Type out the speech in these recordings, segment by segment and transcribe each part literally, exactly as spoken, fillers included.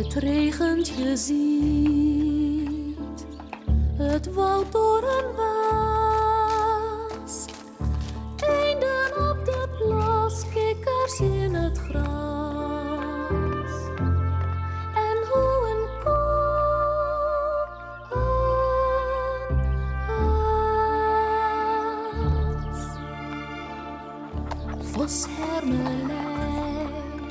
Het regent, je ziet het woud door een waas. Eenden op de plas, kikkers in het gras. En hoe een koe een haas. Vos, hermelijn,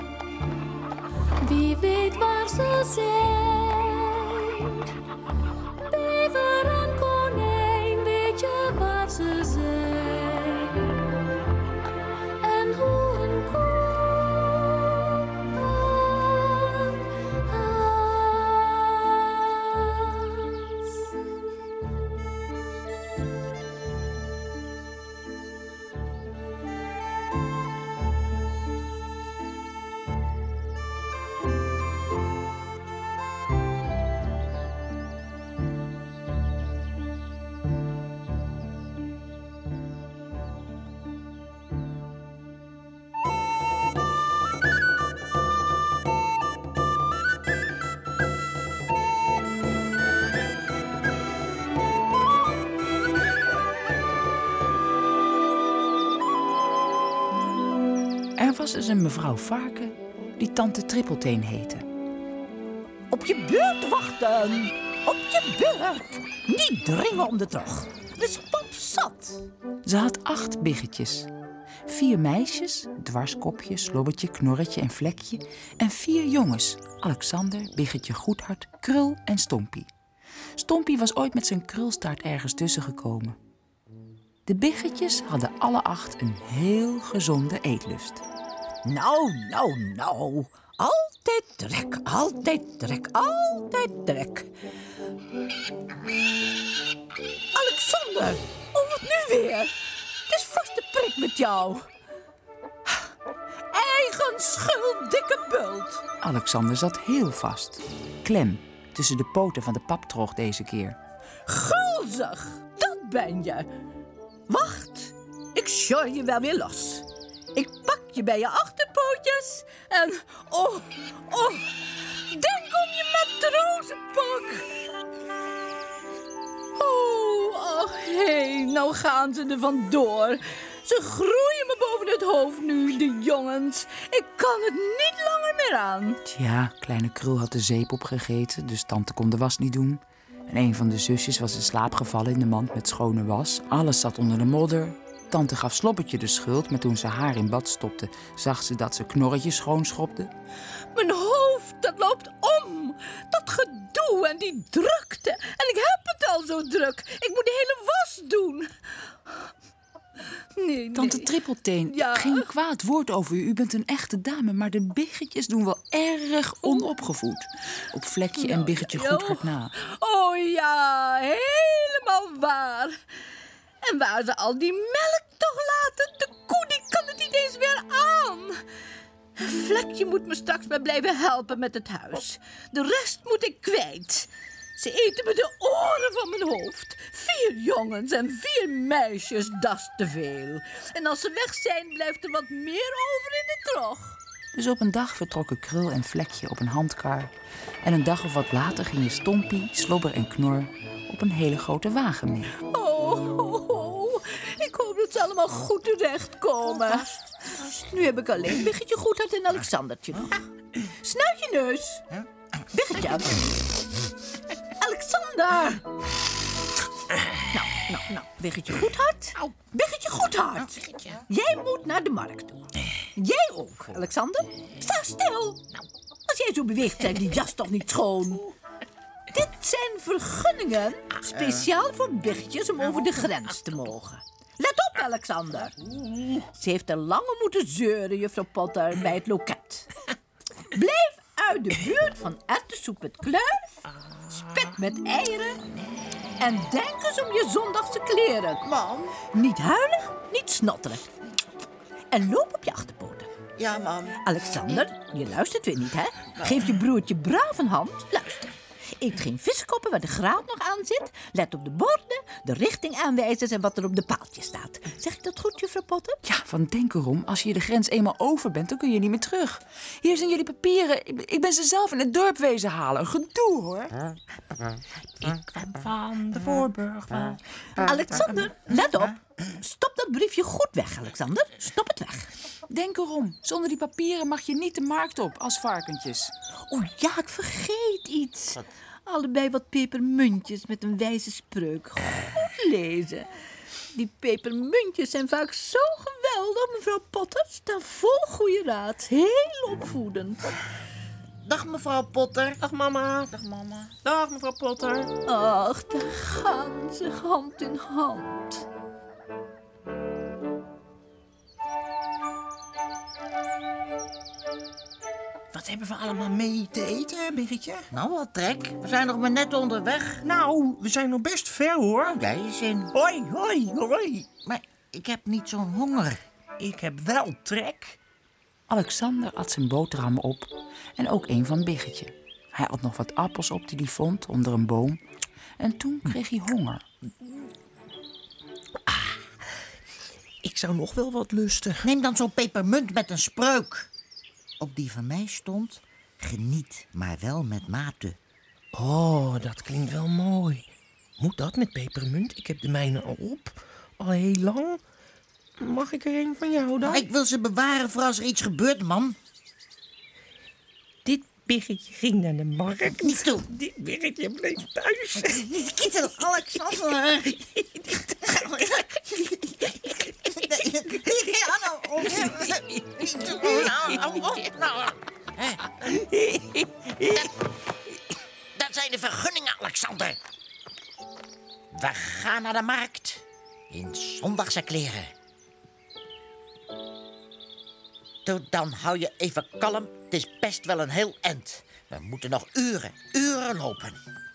wie weet waar ze zijn. Bever en konijn, weet je waar ze zijn. En hoe een koe een haas. Er was eens een mevrouw Varken die tante Trippelteen heette. Op je beurt wachten. Op je beurt. Niet dringen om de trog. De is pap zat. Ze had acht biggetjes. Vier meisjes, Dwarskopje, Slobbertje, Knorretje en Vlekje. En vier jongens, Alexander, Biggetje Goedhart, Krul en Stompie. Stompie was ooit met zijn krulstaart ergens tussen gekomen. De biggetjes hadden alle acht een heel gezonde eetlust. Nou, nou, nou. Altijd trek, altijd trek, altijd trek. Alexander, oh wat nu weer? Het is vast de prik met jou. Eigen schuld, dikke bult. Alexander zat heel vast. Klem tussen de poten van de paptrog deze keer. Gulzig, dat ben je. Wacht, ik sjor je wel weer los. Ik pak je bij je achterpootjes en... Oh, oh, denk om je matrozenpak. Oh, ach, hé, hey, nou gaan ze er vandoor. Ze groeien me boven het hoofd nu, de jongens. Ik kan het niet langer meer aan. Tja, kleine Krul had de zeep opgegeten, dus tante kon de was niet doen. En een van de zusjes was in slaap gevallen in de mand met schone was. Alles zat onder de modder. Tante gaf Slobbertje de schuld, maar toen ze haar in bad stopte, zag ze dat ze Knorretje schoonschopte. Mijn hoofd, dat loopt om. Dat gedoe en die drukte. En ik heb het al zo druk. Ik moet de hele was doen. Nee, nee. Tante Trippelteen, Ja. geen kwaad woord over u. U bent een echte dame, maar de biggetjes doen wel erg onopgevoed. Op Vlekje en Biggetje ja, ja. Goedhart na. Oh ja, helemaal waar. En waar ze al die melk toch laten? De koe die kan het niet eens weer aan. Vlekje moet me straks maar blijven helpen met het huis. De rest moet ik kwijt. Ze eten me de oren van mijn hoofd. Vier jongens en vier meisjes, dat is te veel. En als ze weg zijn, blijft er wat meer over in de trog. Dus op een dag vertrokken Krul en Vlekje op een handkar. En een dag of wat later gingen Stompie, Slobber en Knor op een hele grote wagen mee. Oh, oh, oh. Ik hoop dat ze allemaal goed terechtkomen. Nu heb ik alleen Biggetje Goedhart en Alexandertje nog. Snuit je neus. Biggetje. Alexander. Nou, nou, nou. Biggetje Goedhart. Biggetje Goedhart. Jij moet naar de markt toe. Jij ook, Alexander. Sta stil. Als jij zo beweegt, zijn die jas toch niet schoon. Dit zijn vergunningen, speciaal voor biggetjes om over de grens te mogen. Let op, Alexander. Ze heeft er lang om moeten zeuren, juffrouw Potter, bij het loket. Blijf uit de buurt van erwtensoep met kluif, spek met eieren en denk eens om je zondagse kleren. Mam? Niet huilen, niet snotteren. En loop op je achterpoten. Ja, mam. Alexander, je luistert weer niet, hè? Geef je broertje braaf een hand. Luister. Eet geen viskoppen waar de graad nog aan zit. Let op de borden, de richtingaanwijzers en wat er op de paaltjes staat. Zeg ik dat goed, juffrouw Potter? Ja, want denk erom, als je de grens eenmaal over bent, dan kun je niet meer terug. Hier zijn jullie papieren. Ik, ik ben ze zelf in het dorp wezen halen. Een gedoe, hoor. Ik kwam van de Voorburgwal. Alexander, let op. Stop dat briefje goed weg, Alexander. Stop het weg. Denk erom, zonder die papieren mag je niet de markt op als varkentjes. Oh ja, ik vergeet iets. Allebei wat pepermuntjes met een wijze spreuk. Goed lezen. Die pepermuntjes zijn vaak zo geweldig, mevrouw Potter. Staan vol goede raad. Heel opvoedend. Dag mevrouw Potter. Dag mama. Dag mama. Dag mevrouw Potter. Ach, daar gaan ze hand in hand. Wat hebben we allemaal mee te eten, Biggetje? Nou, wat trek. We zijn nog maar net onderweg. Nou, we zijn nog best ver, hoor. Jij je zin. Hoi, hoi, hoi. Maar ik heb niet zo'n honger. Ik heb wel trek. Alexander at zijn boterham op en ook een van Biggetje. Hij at nog wat appels op die hij vond onder een boom. En toen kreeg hij honger. Ik zou nog wel wat lusten. Neem dan zo'n pepermunt met een spreuk. Op die van mij stond: geniet, maar wel met mate. Oh, dat klinkt wel mooi. Moet dat met pepermunt? Ik heb de mijne al op. Al heel lang. Mag ik er een van jou dan? Maar ik wil ze bewaren voor als er iets gebeurt, man. Dit Biggetje ging naar de markt. Niet toe. Dit Biggetje bleef thuis. Niet kieten, Alexander. Ja, nou, niet doen. Nou, nou, op, nou. Dat zijn de vergunningen, Alexander. We gaan naar de markt in zondagse kleren. Doe, dan hou je even kalm. Het is best wel een heel end. We moeten nog uren, uren lopen.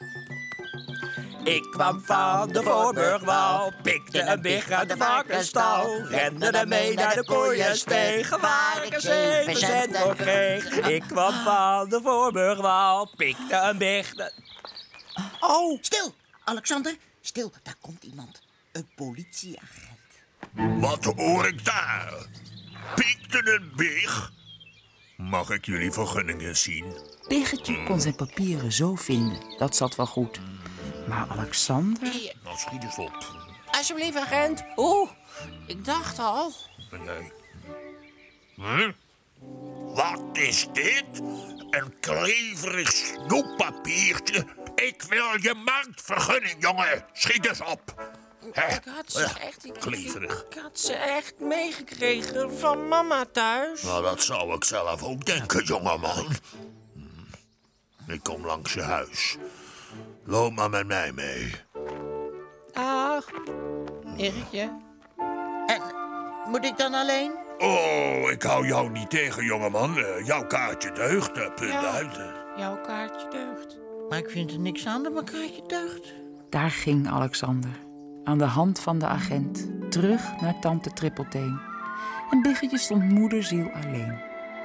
Ik kwam van de Voorburgwal, pikte een big uit de varkensstal, rende ermee naar de koeiensteeg, waar ik een zeven cent voor kreeg. Ik kwam van de Voorburgwal, pikte een big... Oh! Stil, Alexander. Stil, daar komt iemand. Een politieagent. Wat hoor ik daar? Piekte een big? Mag ik jullie vergunningen zien? Biggetje kon zijn papieren zo vinden, dat zat wel goed. Maar Alexander... Nou, schiet eens op. Alsjeblieft, agent. Oeh, ik dacht al. En jij? Hm? Wat is dit? Een kleverig snoeppapiertje? Ik wil je marktvergunning, jongen. Schiet eens op. Hè? Ik had ze Ja, echt... Ik, kleverig. ik had ze echt meegekregen van mama thuis. Nou, dat zou ik zelf ook denken, jongeman. Hm. Ik kom langs je huis. Loop maar met mij mee. Dag, Biggetje. En moet ik dan alleen? Oh, ik hou jou niet tegen, jongeman. Uh, jouw kaartje deugt, uh, punt Ja. uit. uh. Jouw kaartje deugt. Maar ik vind er niks aan dat mijn kaartje deugt. Daar ging Alexander, aan de hand van de agent, terug naar tante Trippelteen. En Biggetje stond moederziel alleen.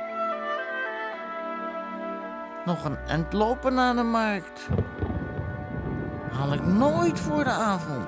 Nog een eind lopen naar de markt. Haal ik nooit voor de avond.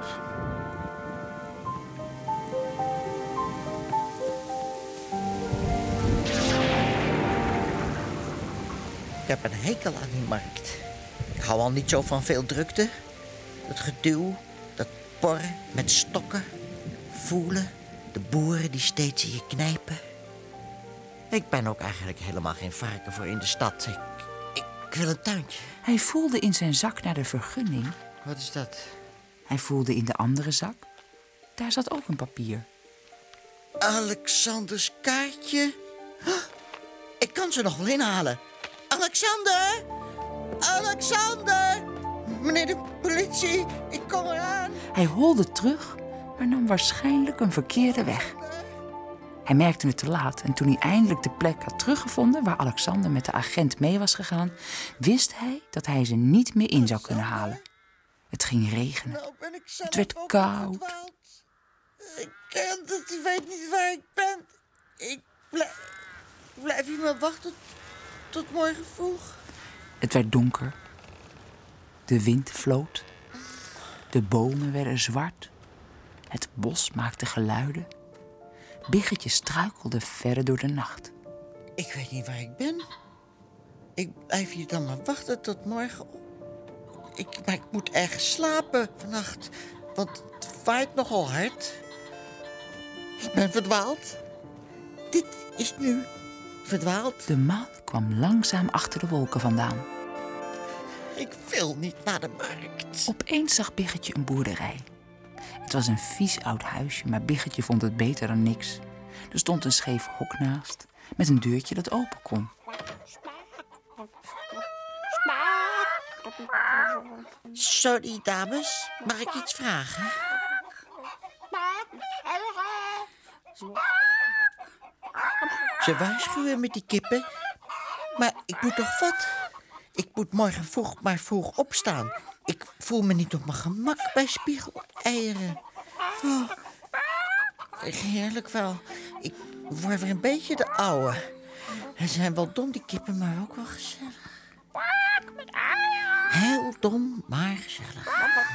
Ik heb een hekel aan die markt. Ik hou al niet zo van veel drukte. Dat geduw, dat porren met stokken. Voelen, de boeren die steeds in je knijpen. Ik ben ook eigenlijk helemaal geen varken voor in de stad. Ik, ik wil een tuintje. Hij voelde in zijn zak naar de vergunning. Wat is dat? Hij voelde in de andere zak. Daar zat ook een papier. Alexanders kaartje. Ik kan ze nog wel inhalen. Alexander! Alexander! Meneer de politie, ik kom eraan. Hij holde terug, maar nam waarschijnlijk een verkeerde weg. Hij merkte het te laat en toen hij eindelijk de plek had teruggevonden waar Alexander met de agent mee was gegaan, wist hij dat hij ze niet meer in zou kunnen halen. Het ging regenen. Nou ben ik zelf Het werd ook koud. verdwaald. Ik ken het, ik weet niet waar ik ben. Ik blijf, blijf hier maar wachten tot morgen vroeg. Het werd donker. De wind floot. De bomen werden zwart. Het bos maakte geluiden. Biggetje struikelde verder door de nacht. Ik weet niet waar ik ben. Ik blijf hier dan maar wachten tot morgen. Ik, maar ik moet ergens slapen vannacht. Want het waait nogal hard. Ik ben verdwaald. Dit is nu verdwaald. De maan kwam langzaam achter de wolken vandaan. Ik wil niet naar de markt. Opeens zag Biggetje een boerderij. Het was een vies oud huisje, maar Biggetje vond het beter dan niks. Er stond een scheef hok naast, met een deurtje dat open kon. Sorry, dames. Mag ik iets vragen? Ze waarschuwen met die kippen. Maar ik moet toch wat? Ik moet morgen vroeg maar vroeg opstaan. Ik voel me niet op mijn gemak bij spiegeleieren. Oh, heerlijk wel. Ik word weer een beetje de ouwe. Ze zijn wel dom, die kippen, maar ook wel gezellig. Heel dom, maar gezellig.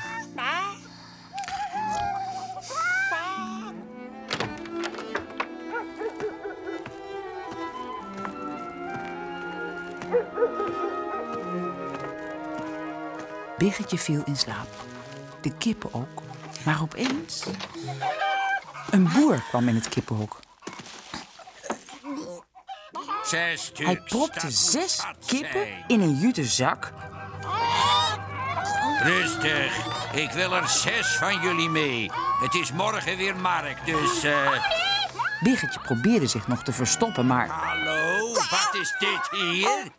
Biggetje viel in slaap. De kippen ook. Maar opeens... Een boer kwam in het kippenhok. Zes Hij propte zes kippen in een jute zak. Rustig, ik wil er zes van jullie mee. Het is morgen weer markt, dus... Uh... Biggetje probeerde zich nog te verstoppen, maar... Hallo, wat is dit hier?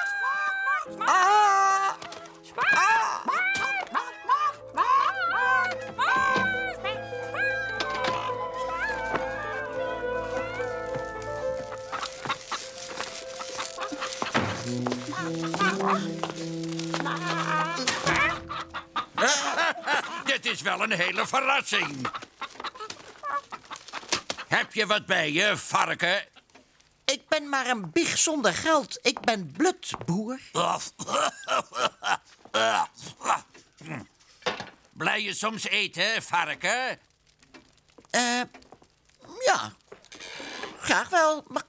Dit is wel een hele verrassing. Heb je wat bij je, varken? Ik ben maar een big zonder geld. Ik ben blut, boer. Blij je soms eten, varken? Eh, ja. Graag wel, maar...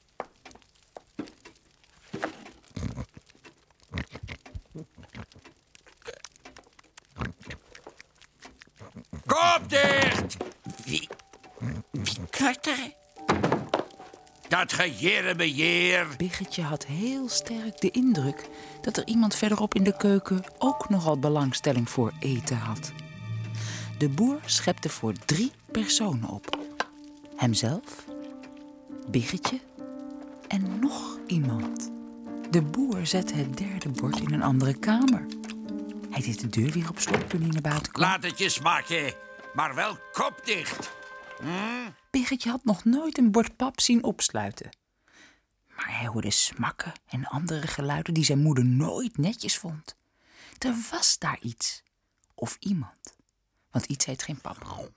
Kop dicht! Wie... Wie knart er? Dat gejerebejeer. Biggetje had heel sterk de indruk dat er iemand verderop in de keuken ook nogal belangstelling voor eten had. De boer schepte voor drie personen op. Hemzelf, Biggetje en nog iemand. De boer zette het derde bord in een andere kamer. Hij deed de deur weer op slot toen hij naar buiten kwam. Laat het je smaken, maar wel kop dicht. Hm? Biggetje had nog nooit een bord pap zien opsluiten. Maar hij hoorde smakken en andere geluiden die zijn moeder nooit netjes vond. Er was daar iets. Of iemand. Want iets heet geen pap.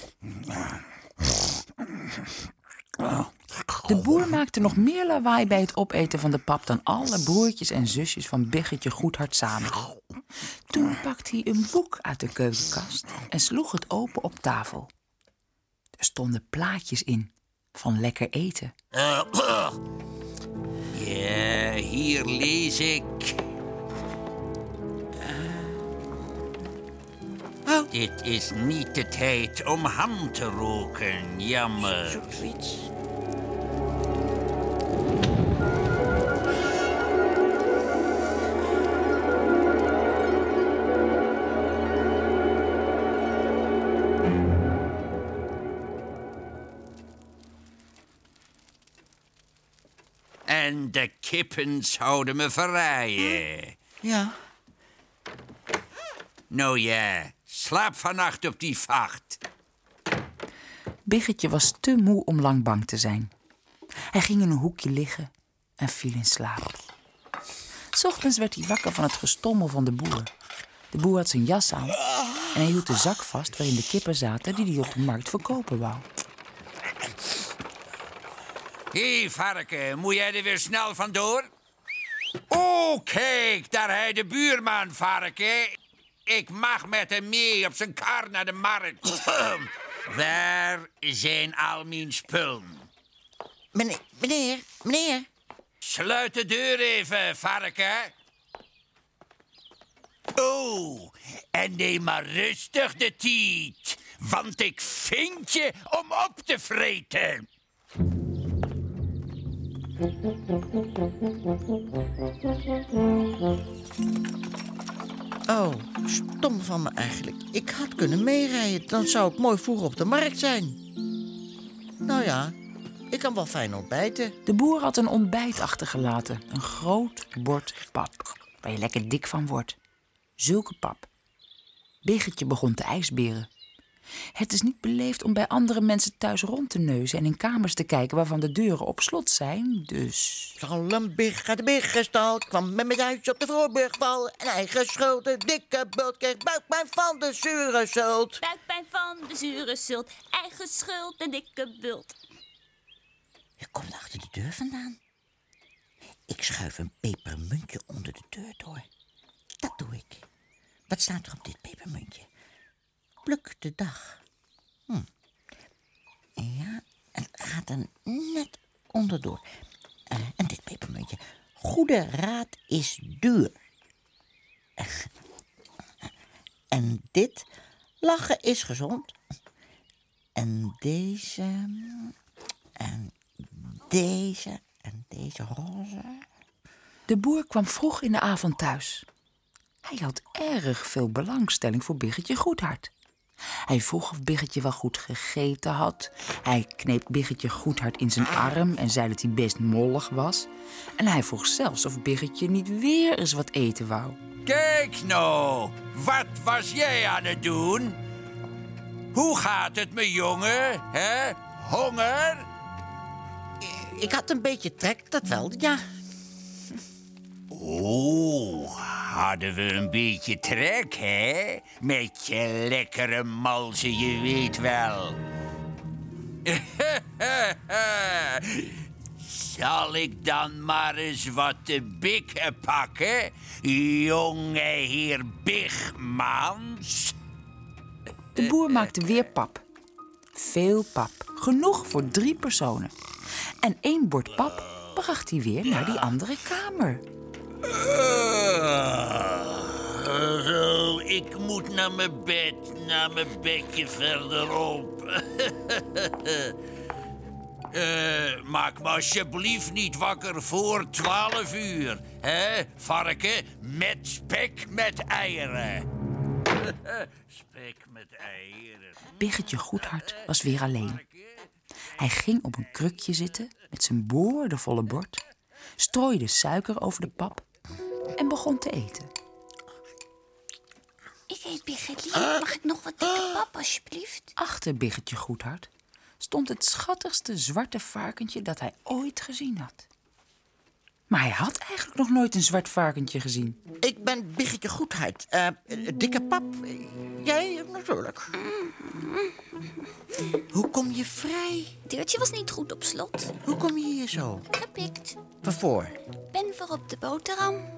De boer maakte nog meer lawaai bij het opeten van de pap dan alle broertjes en zusjes van Biggetje Goedhart samen. Toen pakte hij een boek uit de keukenkast en sloeg het open op tafel. Er stonden plaatjes in van lekker eten. Uh, uh. Ja, hier lees ik. Oh. Dit is niet de tijd om ham te roken, jammer. Zoiets. En de kippen zouden me verraaien. Ja. Nou ja, slaap vannacht op die vacht. Biggetje was te moe om lang bang te zijn. Hij ging in een hoekje liggen en viel in slaap. 's Ochtends werd hij wakker van het gestommel van de boer. De boer had zijn jas aan en hij hield de zak vast waarin de kippen zaten die hij op de markt verkopen wou. Hé, hey, varken, moet jij er weer snel vandoor? Oh, kijk, daar hij de buurman, varken. ik mag met hem mee op zijn kar naar de markt. Waar zijn al mijn spullen? Meneer, meneer, meneer. Sluit de deur even, varken. Oh, en neem maar rustig de tijd, want ik vind je om op te vreten. Oh, stom van me eigenlijk. Ik had kunnen meerijden, dan zou ik mooi vroeg op de markt zijn. Nou ja, ik kan wel fijn ontbijten. De boer had een ontbijt achtergelaten. Een groot bord pap, waar je lekker dik van wordt. Zulke pap. Biggetje begon te ijsberen. Het is niet beleefd om bij andere mensen thuis rond te neuzen en in kamers te kijken waarvan de deuren op slot zijn, dus... Zal een big uit de biggestal, kwam met mijn huis op de voorburgwal. En eigen schuld, een dikke bult, kreeg buikpijn van de zure zult. Buikpijn van de zure zult, eigen schuld, de dikke bult. Je komt achter de deur vandaan. Ik schuif een pepermuntje onder de deur door. Dat doe ik. Wat staat er op dit pepermuntje? Pluk de dag. Hm. Ja, het gaat er net onderdoor. Uh, en dit pepermuntje. Goede raad is duur. Uh, en dit. Lachen is gezond. En deze. En deze. En deze roze. De boer kwam vroeg in de avond thuis. Hij had erg veel belangstelling voor Biggetje Goedhart. Hij vroeg of Biggetje wel goed gegeten had. Hij kneep Biggetje Goedhart in zijn arm en zei dat hij best mollig was. En hij vroeg zelfs of Biggetje niet weer eens wat eten wou. Kijk nou, wat was jij aan het doen? Hoe gaat het me, jongen? Hè? Honger? Ik had een beetje trek, dat wel, ja. Oh, hadden we een beetje trek, hè? Met je lekkere malsen, je weet wel. Zal ik dan maar eens wat te bikken pakken, jonge heer Bigmans? De boer maakte weer pap. Veel pap. Genoeg voor drie personen. En één bord pap bracht hij weer naar die andere kamer. Oh, ik moet naar mijn bed, naar mijn bedje verderop. uh, maak me alsjeblieft niet wakker voor twaalf uur. Hè, varken met spek met eieren. Spek met eieren. Biggetje Goedhart was weer alleen. Hij ging op een krukje zitten met zijn boordevolle bord, strooide suiker over de pap en begon te eten. Ik eet Biggetje. Mag ik nog wat dikke pap, alsjeblieft? Achter Biggetje Goedhart stond het schattigste zwarte varkentje dat hij ooit gezien had. Maar hij had eigenlijk nog nooit een zwart varkentje gezien. Ik ben Biggetje Goedhart. Uh, dikke pap. Jij natuurlijk. Hoe kom je vrij? Het deurtje was niet goed op slot. Hoe kom je hier zo? Gepikt. Waarvoor? Ben voor op de boterham.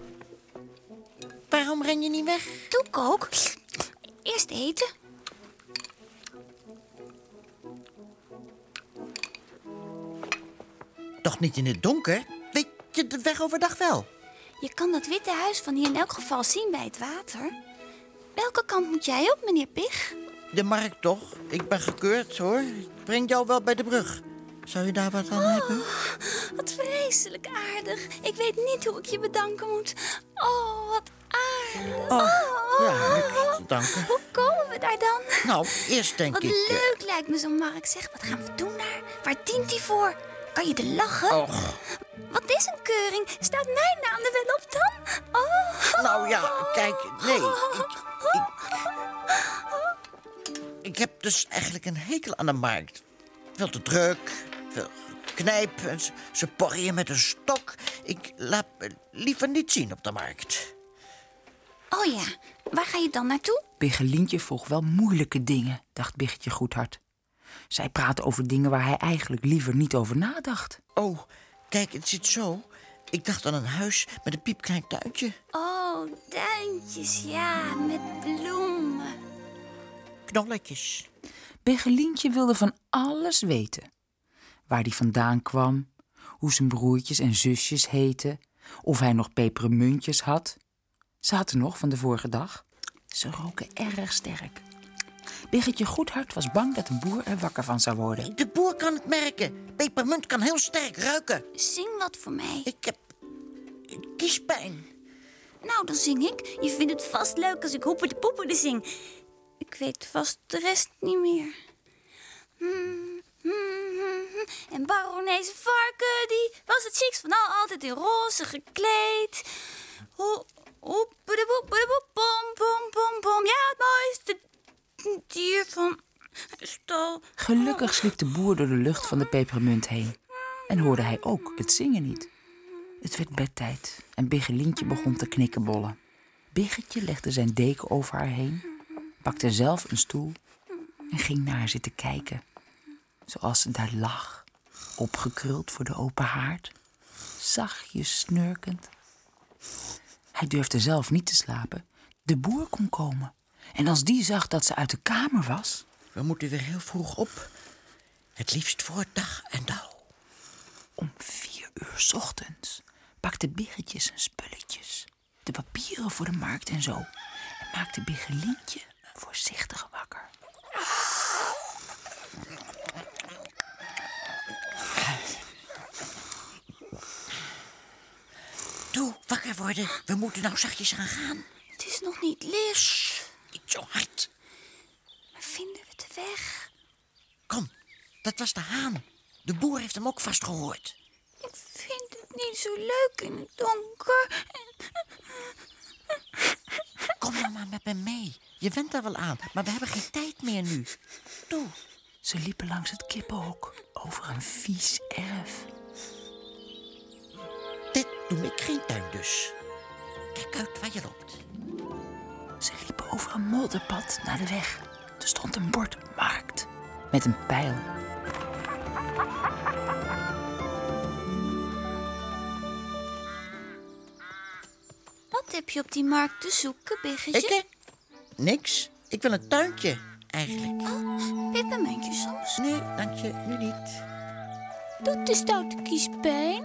Waarom ren je niet weg? Doe ik ook. Eerst eten. Toch niet in het donker? Weet je de weg overdag wel? Je kan dat witte huis van hier in elk geval zien bij het water. Welke kant moet jij op, meneer Pig? De markt toch? Ik ben gekeurd, hoor. Ik breng jou wel bij de brug. Zou je daar wat aan oh, hebben? Wat vreselijk aardig. Ik weet niet hoe ik je bedanken moet. Oh, wat aardig. Oh, oh. ja, niks te danken. Hoe komen we daar dan? Nou, eerst denk wat ik... Wat leuk uh... lijkt me zo'n markt. Zeg, wat gaan we doen daar? Waar dient die voor? Kan je er lachen? Oh. Wat is een keuring? Staat mijn naam er wel op dan? Oh. Nou ja, kijk, nee. Ik, ik, ik heb dus eigenlijk een hekel aan de markt. Veel te druk, veel knijp en ze, ze porren je met een stok. Ik laat me liever niet zien op de markt. Oh ja, waar ga je dan naartoe? Biggelientje vroeg wel moeilijke dingen, dacht Biggetje Goedhart. Zij praatte over dingen waar hij eigenlijk liever niet over nadacht. Oh, kijk, het zit zo. Ik dacht aan een huis met een piepklein tuintje. Oh, Oh, tuintjes, ja, met bloemen. Knolletjes. Biggelientje wilde van alles weten. Waar die vandaan kwam, hoe zijn broertjes en zusjes heten, of hij nog pepermuntjes had. Ze had er nog van de vorige dag. Ze roken erg sterk. Biggetje Goedhart was bang dat de boer er wakker van zou worden. De boer kan het merken. Pepermunt kan heel sterk ruiken. Zing wat voor mij. Ik heb kiespijn. Nou, dan zing ik. Je vindt het vast leuk als ik hoeperde poeperde zing. Ik weet vast de rest niet meer. Hmm, hmm, hmm, hmm. En baronese Varken, die was het chicst van al, altijd in roze gekleed. Ho, hoeperde poeperde poep, pom, pom, pom, pom. Ja, het mooiste dier van de stal. Gelukkig sliep de boer door de lucht van de pepermunt heen. En hoorde hij ook het zingen niet. Het werd bedtijd en Biggelientje begon te knikkenbollen. Biggetje legde zijn deken over haar heen, pakte zelf een stoel en ging naar haar zitten kijken. Zoals ze daar lag, opgekruld voor de open haard, zachtjes snurkend. Hij durfde zelf niet te slapen. De boer kon komen. En als die zag dat ze uit de kamer was... We moeten weer heel vroeg op. Het liefst voor dag en dauw. Om vier uur 's ochtends pakte Biggetje zijn spulletjes, de papieren voor de markt en zo, en maakte Biggelientje voorzichtig wakker. Toe, wakker worden. We moeten nou zachtjes gaan gaan. Het is nog niet licht. Niet zo hard. Maar vinden we de weg? Kom, dat was de haan. De boer heeft hem ook vast gehoord. Ik vind het niet zo leuk in het donker. Kom nou maar met me mee. Je went er wel aan, maar we hebben geen tijd meer nu. Toe. Ze liepen langs het kippenhok over een vies erf. Dit noem ik geen tuin dus. Kijk uit waar je loopt. Ze liepen over een modderpad naar de weg. Er stond een bord markt met een pijl. Wat heb je op die markt te zoeken, Biggetje? Ik, hè? Niks. Ik wil een tuintje, eigenlijk. Oh, pepermuntjes soms. Nee, dank je. Nu niet. Doet de stoute kiespijn?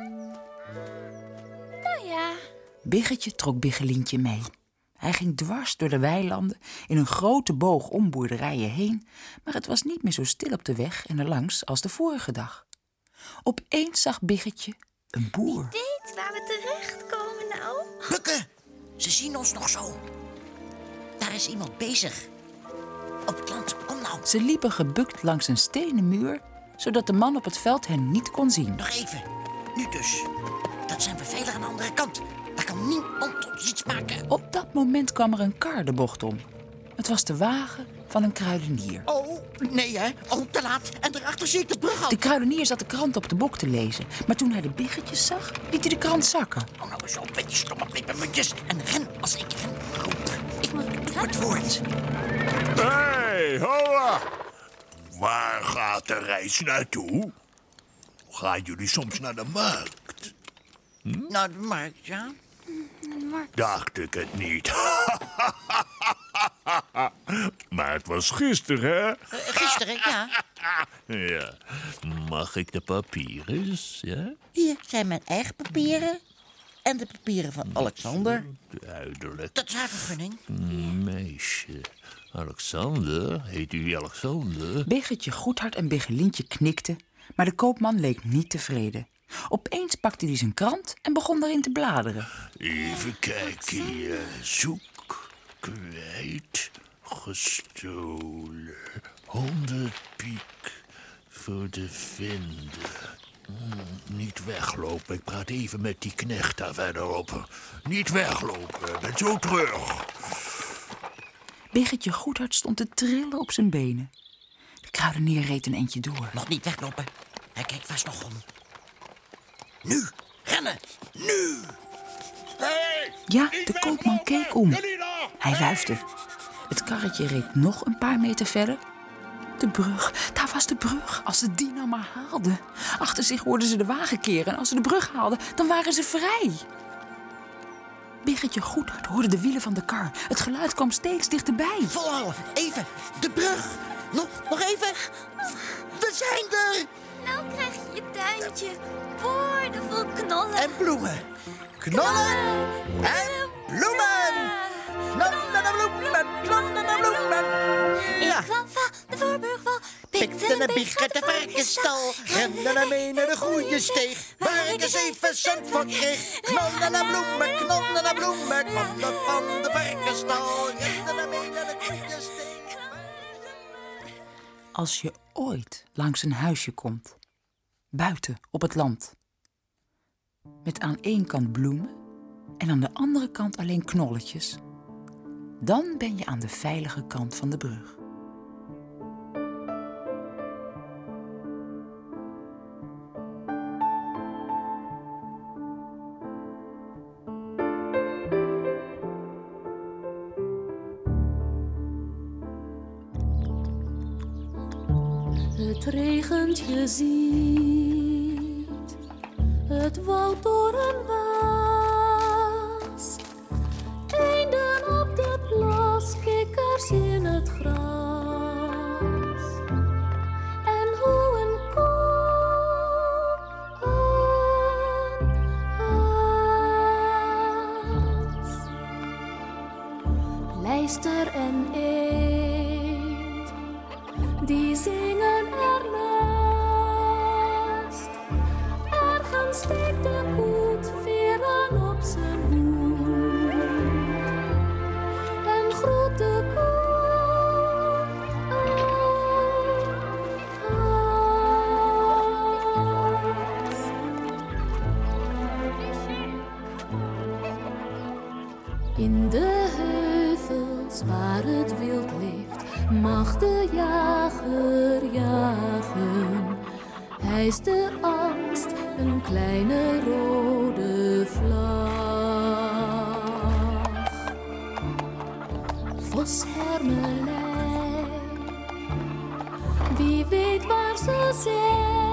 Nou ja. Biggetje trok Biggelientje mee. Hij ging dwars door de weilanden in een grote boog om boerderijen heen, maar het was niet meer zo stil op de weg en erlangs als de vorige dag. Opeens zag Biggetje een boer. Weet waar we terechtkomen nou? Bukken! Ze zien ons nog zo. Daar is iemand bezig. Op het land, kom nou. Ze liepen gebukt langs een stenen muur, zodat de man op het veld hen niet kon zien. Nog even. Nu dus. Dat zijn we veilig aan de andere kant. Daar kan niemand ons iets maken. Op dat moment kwam er een kar de bocht om. Het was de wagen van een kruidenier. Oh, nee hè. Oh, te laat. En daarachter zie ik de brug al. De kruidenier zat de krant op de bok te lezen, maar toen hij de biggetjes zag, liet hij de krant zakken. Oh, nou eens op met die stomme pepermuntjes. En ren als ik ren. Roep. Ik moet het woord. Hé, hey, hola! Waar gaat de reis naartoe? Gaan jullie soms naar de markt? Hm? Naar de markt, ja. Dacht ik het niet. Maar het was gisteren, hè? Uh, gisteren, ja. Ja. Mag ik de papieren eens, ja? Hier zijn mijn eigen papieren. En de papieren van Alexander. Duidelijk. Dat is haar vergunning. Meisje. Alexander? Heet u Alexander? Biggetje Goedhart en Biggelientje knikten, maar de koopman leek niet tevreden. Opeens pakte hij zijn krant en begon daarin te bladeren. Even kijken hier. Zoek, kwijt, gestolen. Honderd piek voor de vinden. Hmm, niet weglopen. Ik praat even met die knecht daar verderop. Niet weglopen. Ik ben zo terug. Biggetje Goedhart stond te trillen op zijn benen. De kruidenier reed een eindje door. Nog niet weglopen. Hij kijkt vast nog om. Nu, rennen, nu! Hey, ja, de koopman keek om. Hij wuifde. Het karretje reed nog een paar meter verder. De brug, daar was de brug. Als ze die nou maar haalden. Achter zich hoorden ze de wagen keren. En als ze de brug haalden, dan waren ze vrij. Biggetje Goedhart hoorde de wielen van de kar. Het geluid kwam steeds dichterbij. Volhouden, even, de brug. Nog, nog even. We zijn er. Nou krijg je je tuintje. Boordevol knollen. En bloemen. Knollen en bloemen. Knollen en bloemen, knollen en bloemen. Ja. Ik kwam van de voorburgwal, Pikte een bieg uit de varkensstal. Rende naar mee naar de goede steeg. Waar ik er zeven cent voor kreeg. Knollen en bloemen, knollen en bloemen. Knollen van de varkensstal. Rende naar mee naar de goede steeg. Als je ooit langs een huisje komt, buiten op het land, met aan één kant bloemen en aan de andere kant alleen knolletjes, dan ben je aan de veilige kant van de brug. Het regent, je ziet het woud door een waas. Eenden op de plas, kikkers in het gras. En hoe een koe een aas. Lijster en eend, die zingen ernaast. Ergens steekt de koet veren op zijn hoed. En groet de koe een aas. In de heuvels waar het wild leeft, mag de jager jagen. Hij is de angst, een kleine rode vlag. Vos, hermelijn, wie weet waar ze zijn.